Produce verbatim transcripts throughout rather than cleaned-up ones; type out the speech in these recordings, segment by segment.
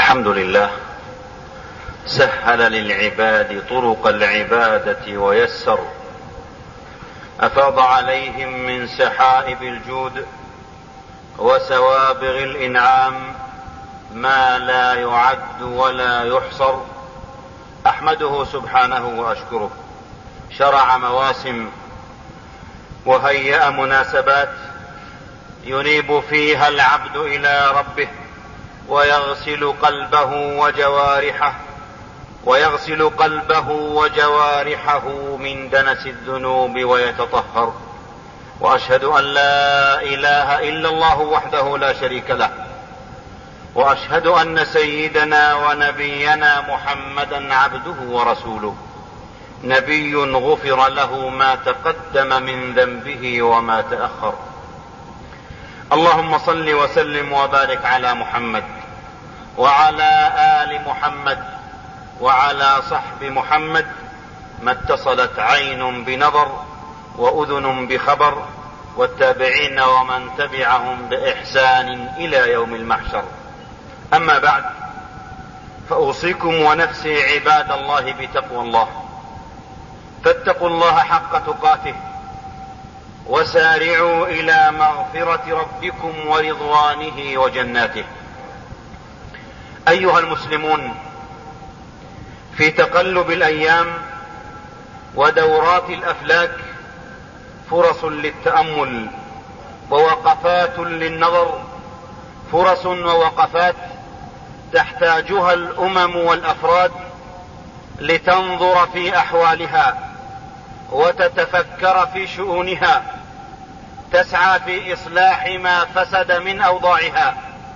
الحمد لله سهل للعباد طرق العبادة ويسر، أفاض عليهم من سحائب الجود وسوابغ الإنعام ما لا يعد ولا يحصر. أحمده سبحانه وأشكره، شرع مواسم وهيأ مناسبات ينيب فيها العبد إلى ربه ويغسل قلبه وجوارحه ويغسل قلبه وجوارحه من دنس الذنوب ويتطهر. وأشهد أن لا إله إلا الله وحده لا شريك له، وأشهد أن سيدنا ونبينا محمدا عبده ورسوله، نبي غفر له ما تقدم من ذنبه وما تأخر. اللهم صل وسلم وبارك على محمد وعلى آل محمد وعلى صحب محمد، ما اتصلت عين بنظر وأذن بخبر، والتابعين ومن تبعهم بإحسان إلى يوم المحشر. أما بعد، فأوصيكم ونفسي عباد الله بتقوى الله، فاتقوا الله حق تقاته وسارعوا إلى مغفرة ربكم ورضوانه وجناته. أيها المسلمون، في تقلب الأيام ودورات الأفلاك فرص للتأمل ووقفات للنظر، فرص ووقفات تحتاجها الأمم والأفراد لتنظر في أحوالها وتتفكر في شؤونها، تسعى في إصلاح ما فسد من أوضاعها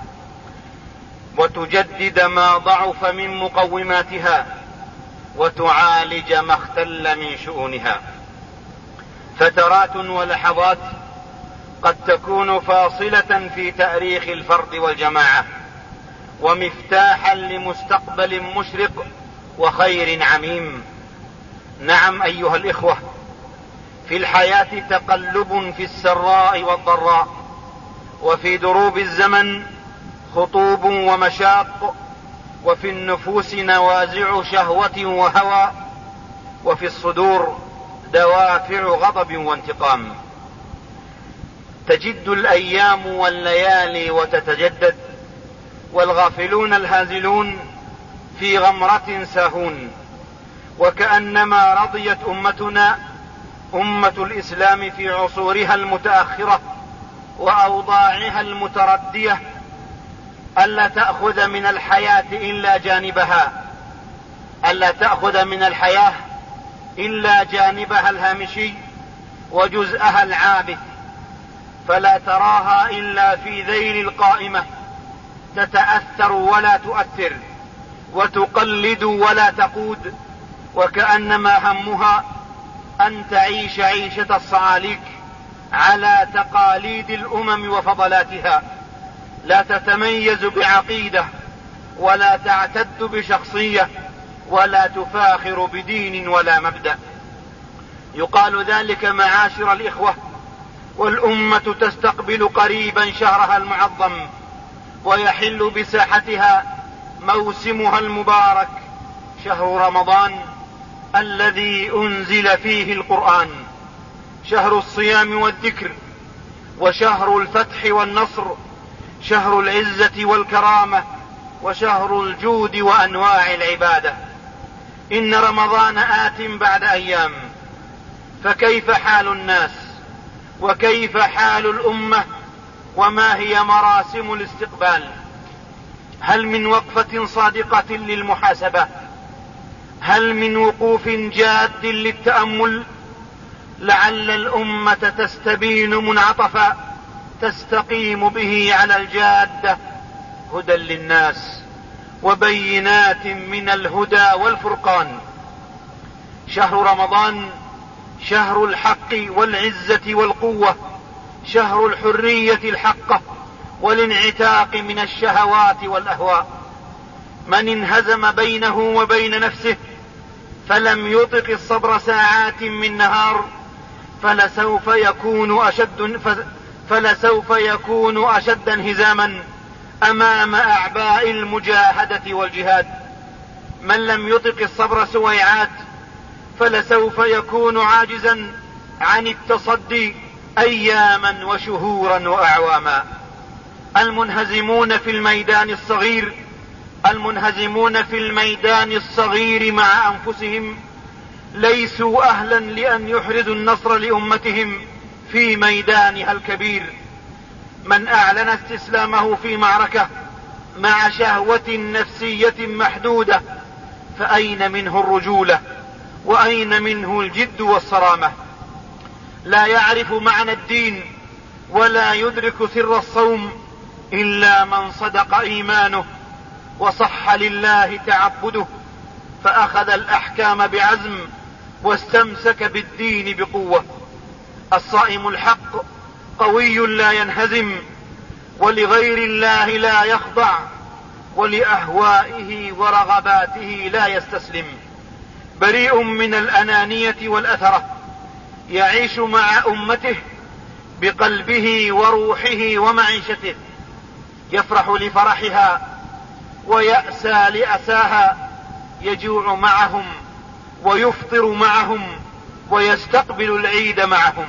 وتجدد ما ضعف من مقوماتها وتعالج ما اختل من شؤونها. فترات ولحظات قد تكون فاصلة في تاريخ الفرد والجماعة ومفتاحا لمستقبل مشرق وخير عميم. نعم أيها الإخوة، في الحياة تقلب في السراء والضراء، وفي دروب الزمن خطوب ومشاق، وفي النفوس نوازع شهوة وهوى، وفي الصدور دوافع غضب وانتقام. تجد الأيام والليالي وتتجدد، والغافلون الهازلون في غمرة ساهون، وكأنما رضيت أمتنا أمة الإسلام في عصورها المتأخرة وأوضاعها المتردية ألا تأخذ من الحياة إلا جانبها، ألا تأخذ من الحياة إلا جانبها الهامشي وجزءها العابث، فلا تراها إلا في ذيل القائمة، تتأثر ولا تؤثر، وتقلد ولا تقود، وكأنما همها أن تعيش عيشة الصعاليك على تقاليد الأمم وفضلاتها، لا تتميز بعقيدة ولا تعتد بشخصية ولا تفاخر بدين ولا مبدأ. يقال ذلك معاشر الإخوة والأمة تستقبل قريبا شهرها المعظم، ويحل بساحتها موسمها المبارك، شهر رمضان الذي أنزل فيه القرآن، شهر الصيام والذكر، وشهر الفتح والنصر، شهر العزة والكرامة، وشهر الجود وأنواع العبادة. إن رمضان آت بعد أيام، فكيف حال الناس وكيف حال الأمة وما هي مراسم الاستقبال؟ هل من وقفة صادقة للمحاسبة؟ هل من وقوف جاد للتأمل؟ لعل الأمة تستبين منعطفا تستقيم به على الجادة، هدى للناس وبينات من الهدى والفرقان. شهر رمضان شهر الحق والعزة والقوة، شهر الحرية الحقة والانعتاق من الشهوات والأهواء. من انهزم بينه وبين نفسه فلم يطق الصبر ساعات من نهار فلسوف يكون أشد فلسوف يكون أشد انهزاما أمام أعباء المجاهدة والجهاد. من لم يطق الصبر سويعات فلسوف يكون عاجزا عن التصدي أياما وشهورا وأعواما. المنهزمون في الميدان الصغير المنهزمون في الميدان الصغير مع أنفسهم ليسوا أهلا لأن يحرزوا النصر لأمتهم في ميدانها الكبير. من أعلن استسلامه في معركة مع شهوة نفسية محدودة فأين منه الرجولة وأين منه الجد والصرامة؟ لا يعرف معنى الدين ولا يدرك سر الصوم إلا من صدق إيمانه وصح لله تعبده فأخذ الأحكام بعزم واستمسك بالدين بقوة. الصائم الحق قوي لا ينهزم ولغير الله لا يخضع ولأهوائه ورغباته لا يستسلم. بريء من الأنانية والأثرة يعيش مع أمته بقلبه وروحه ومعيشته، يفرح لفرحها ويأسى لأساها، يجوع معهم ويفطر معهم ويستقبل العيد معهم،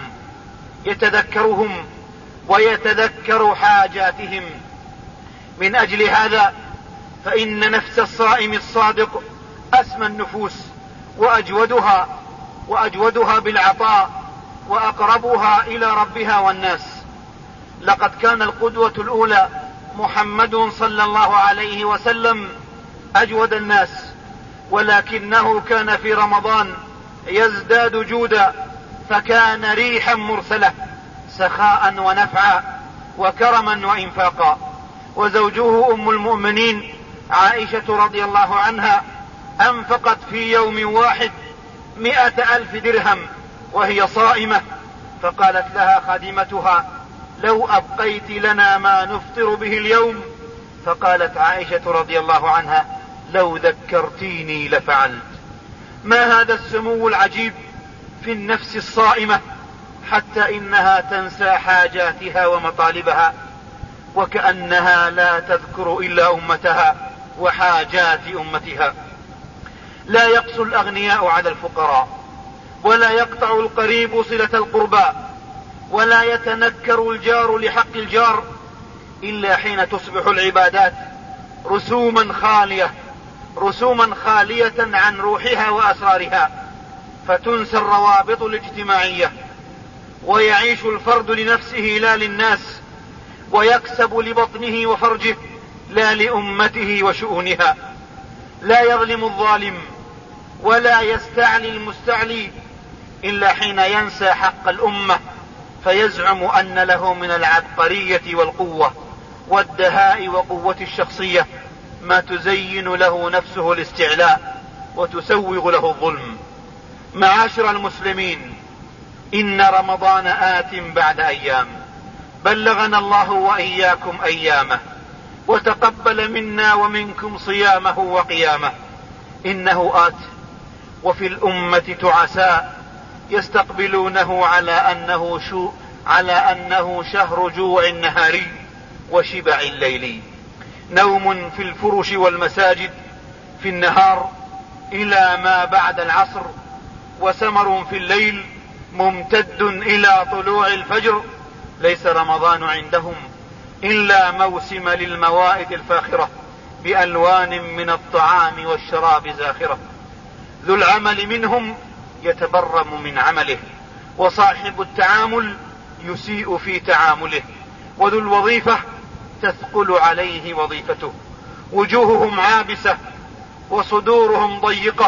يتذكرهم ويتذكر حاجاتهم. من أجل هذا فإن نفس الصائم الصادق أسمى النفوس وأجودها وأجودها بالعطاء وأقربها إلى ربها والناس. لقد كان القدوة الأولى محمد صلى الله عليه وسلم أجود الناس، ولكنه كان في رمضان يزداد جودا، فكان ريحا مرسلة سخاء ونفعا وكرما وإنفاقا. وزوجه أم المؤمنين عائشة رضي الله عنها أنفقت في يوم واحد مئة ألف درهم وهي صائمة، فقالت لها خادمتها: لو أبقيت لنا ما نفطر به اليوم. فقالت عائشة رضي الله عنها: لو ذكرتيني لفعلت. ما هذا السمو العجيب في النفس الصائمة حتى إنها تنسى حاجاتها ومطالبها، وكأنها لا تذكر إلا أمتها وحاجات أمتها. لا يقسو الأغنياء على الفقراء، ولا يقطع القريب صلة القربى، ولا يتنكر الجار لحق الجار، إلا حين تصبح العبادات رسوما خالية رسوما خالية عن روحها وأسرارها، فتنسى الروابط الاجتماعية، ويعيش الفرد لنفسه لا للناس، ويكسب لبطنه وفرجه لا لأمته وشؤونها. لا يظلم الظالم ولا يستعلي المستعلي إلا حين ينسى حق الأمة، فيزعم أن له من العبقرية والقوة والدهاء وقوة الشخصية ما تزين له نفسه الاستعلاء وتسوغ له الظلم. معاشر المسلمين، إن رمضان آت بعد أيام، بلغنا الله وإياكم أيامه، وتقبل منا ومنكم صيامه وقيامه. إنه آت وفي الأمة تعساء يستقبلونه على أنه, شو على أنه شهر جوع نهاري وشبع الليلي، نوم في الفرش والمساجد في النهار إلى ما بعد العصر، وسمر في الليل ممتد إلى طلوع الفجر. ليس رمضان عندهم إلا موسم للموائد الفاخرة بألوان من الطعام والشراب زاخرة. ذو العمل منهم يتبرم من عمله، وصاحب التعامل يسيء في تعامله، وذو الوظيفة تثقل عليه وظيفته. وجوههم عابسة وصدورهم ضيقة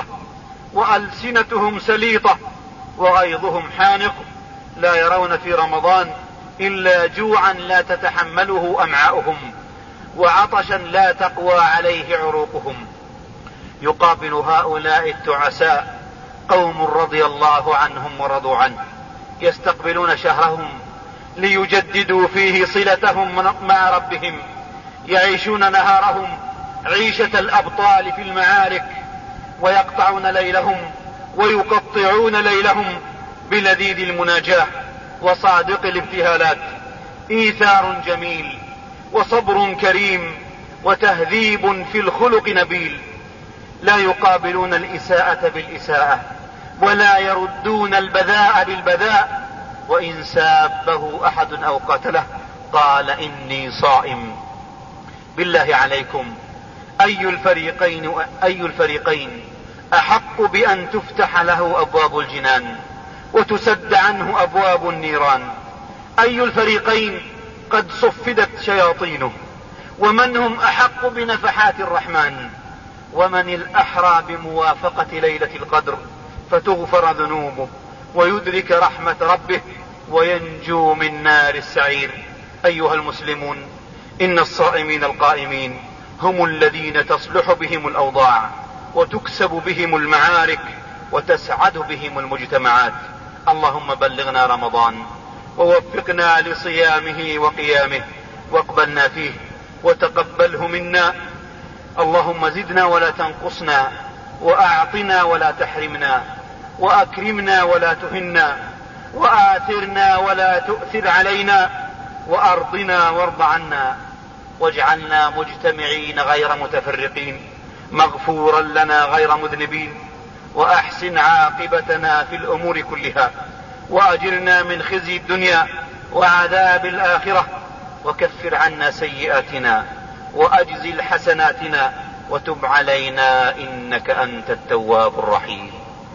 وألسنتهم سليطة وغيظهم حانق، لا يرون في رمضان إلا جوعا لا تتحمله أمعاؤهم، وعطشا لا تقوى عليه عروقهم. يقابل هؤلاء التعساء قوم رضي الله عنهم ورضوا عنه، يستقبلون شهرهم ليجددوا فيه صلتهم مع ربهم، يعيشون نهارهم عيشة الأبطال في المعارك، ويقطعون ليلهم ويقطعون ليلهم بلذيذ المناجاة وصادق الابتهالات. إيثار جميل وصبر كريم وتهذيب في الخلق نبيل، لا يقابلون الإساءة بالإساءة ولا يردون البذاء بالبذاء، وإن سابه أحد أو قتله قال إني صائم. بالله عليكم أي الفريقين, أي الفريقين أحق بأن تفتح له أبواب الجنان وتسد عنه أبواب النيران؟ أي الفريقين قد صفدت شياطينه؟ ومن هم أحق بنفحات الرحمن؟ ومن الأحرى بموافقة ليلة القدر فتغفر ذنوبه ويدرك رحمة ربه وينجو من نار السعير؟ أيها المسلمون، إن الصائمين القائمين هم الذين تصلح بهم الأوضاع وتكسب بهم المعارك وتسعد بهم المجتمعات. اللهم بلغنا رمضان ووفقنا لصيامه وقيامه واقبلنا فيه وتقبله منا. اللهم زدنا ولا تنقصنا، وأعطنا ولا تحرمنا، وأكرمنا ولا تهنا، وآثرنا ولا تؤثر علينا، وأرضنا وارض عنا، واجعلنا مجتمعين غير متفرقين، مغفورا لنا غير مذنبين، وأحسن عاقبتنا في الأمور كلها، وأجرنا من خزي الدنيا وعذاب الآخرة، وكفر عنا سيئاتنا وأجزل حسناتنا، وتب علينا إنك أنت التواب الرحيم.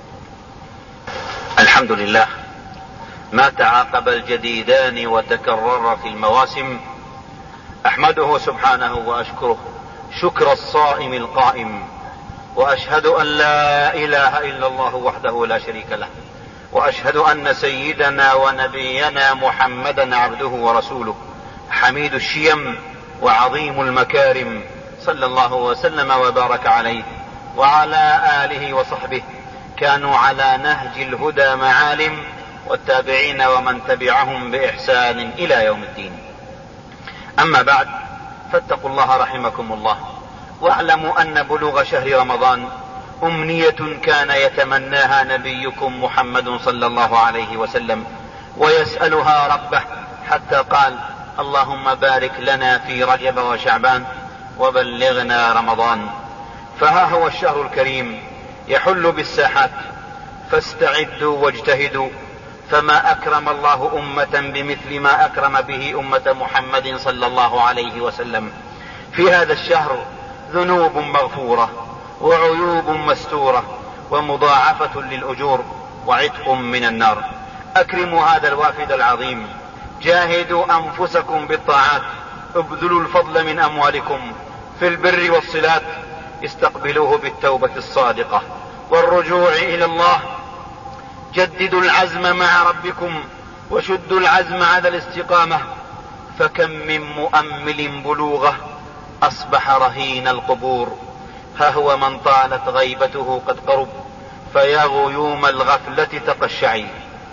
الحمد لله، ما تعاقب الجديدان وتكرر في المواسم، أحمده سبحانه وأشكره شكر الصائم القائم، وأشهد أن لا إله إلا الله وحده لا شريك له، وأشهد أن سيدنا ونبينا محمدا عبده ورسوله، حميد الشيم وعظيم المكارم، صلى الله وسلم وبارك عليه وعلى آله وصحبه، كانوا على نهج الهدى معالم، والتابعين ومن تبعهم بإحسان إلى يوم الدين. أما بعد، فاتقوا الله رحمكم الله، واعلموا أن بلوغ شهر رمضان أمنية كان يتمناها نبيكم محمد صلى الله عليه وسلم ويسألها ربه، حتى قال: اللهم بارك لنا في رجب وشعبان وبلغنا رمضان. فها هو الشهر الكريم يحل بالساحات، فاستعدوا واجتهدوا، فما أكرم الله أمة بمثل ما أكرم به أمة محمد صلى الله عليه وسلم. في هذا الشهر ذنوب مغفورة وعيوب مستورة ومضاعفة للأجور وعتق من النار. أكرموا هذا الوافد العظيم، جاهدوا أنفسكم بالطاعات، ابذلوا الفضل من أموالكم في البر والصلات، استقبلوه بالتوبة الصادقة والرجوع إلى الله، جددوا العزم مع ربكم وشدوا العزم على الاستقامة، فكم من مؤمل بلوغه أصبح رهين القبور. ها هو من طالت غيبته قد قرب، فيا غيوم الغفلة تقشعي،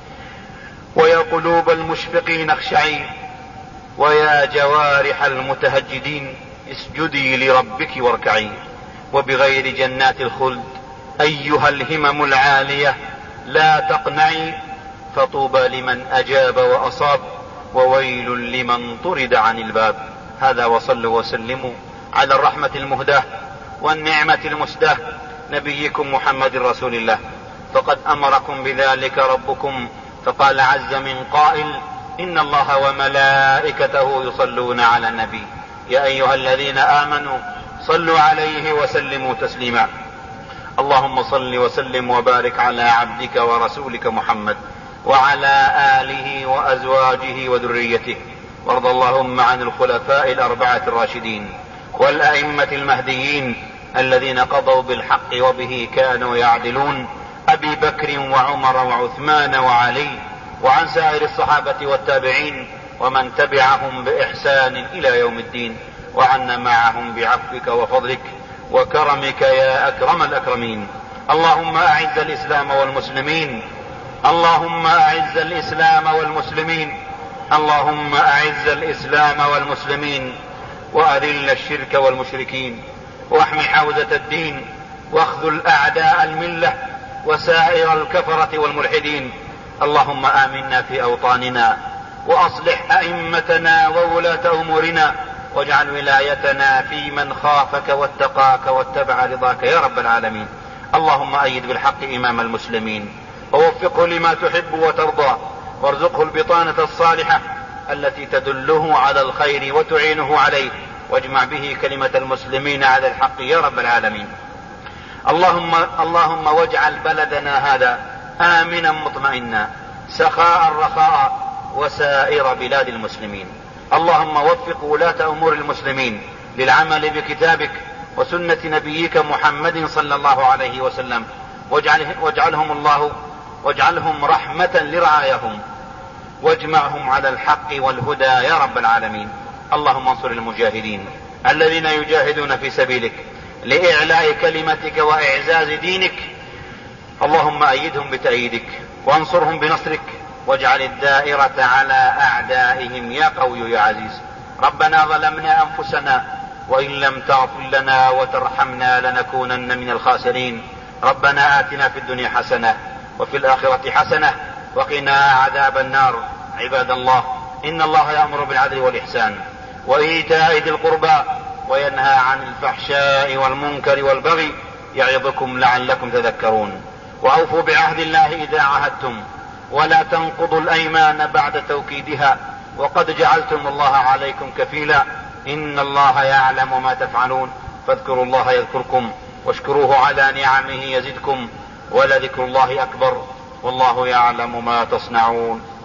ويا قلوب المشفقين اخشعي، ويا جوارح المتهجدين اسجدي لربك واركعي. وبغير جنات الخلد أيها الهمم العالية لا تقنعي، فطوبى لمن أجاب وأصاب، وويل لمن طرد عن الباب. هذا وصلوا وسلموا على الرحمة المهداة والنعمة المسداة، نبيكم محمد رسول الله، فقد أمركم بذلك ربكم، فقال عز من قائل: إن الله وملائكته يصلون على النبي يا أيها الذين آمنوا صلوا عليه وسلموا تسليما. اللهم صل وسلم وبارك على عبدك ورسولك محمد وعلى آله وأزواجه وذريته، وارض اللهم عن الخلفاء الأربعة الراشدين والأئمة المهديين الذين قضوا بالحق وبه كانوا يعدلون، أبي بكر وعمر وعثمان وعلي، وعن سائر الصحابة والتابعين ومن تبعهم بإحسان إلى يوم الدين، وعنا معهم بعفوك وفضلك وكرمك يا أكرم الأكرمين. اللهم أعز الإسلام والمسلمين، اللهم أعز الإسلام والمسلمين، اللهم أعز الإسلام والمسلمين، وأذل الشرك والمشركين، واحمي حوزة الدين، واخذل أعداء الملة وسائر الكفرة والملحدين. اللهم آمنا في أوطاننا، وأصلح أئمتنا وولاة أمورنا، واجعل ولايتنا في من خافك واتقاك واتبع رضاك يا رب العالمين. اللهم أيد بالحق إمام المسلمين ووفقه لما تحب وترضى، وارزقه البطانة الصالحة التي تدله على الخير وتعينه عليه، واجمع به كلمة المسلمين على الحق يا رب العالمين. اللهم, اللهم واجعل بلدنا هذا آمنا مطمئنا سخاء رخاء وسائر بلاد المسلمين. اللهم وفق ولاة أمور المسلمين للعمل بكتابك وسنة نبيك محمد صلى الله عليه وسلم، واجعلهم الله واجعلهم رحمة لرعايهم، واجمعهم على الحق والهدى يا رب العالمين. اللهم انصر المجاهدين الذين يجاهدون في سبيلك لإعلاء كلمتك وإعزاز دينك. اللهم أيدهم بتأييدك وانصرهم بنصرك، واجعل الدائرة على أعدائهم يا قوي يا عزيز. ربنا ظلمنا أنفسنا وإن لم تغفر لنا وترحمنا لنكونن من الخاسرين. ربنا آتنا في الدنيا حسنة وفي الآخرة حسنة وقنا عذاب النار. عباد الله، إن الله يأمر بالعدل والإحسان وإيتاء ذي القربى وينهى عن الفحشاء والمنكر والبغي يعظكم لعلكم تذكرون. وأوفوا بعهد الله إذا عاهدتم، ولا تنقضوا الأيمان بعد توكيدها، وقد جعلتم الله عليكم كفيلا. إن الله يعلم ما تفعلون، فاذكروا الله يذكركم واشكروه على نعمه يزدكم، ولذكر الله أكبر، والله يعلم ما تصنعون.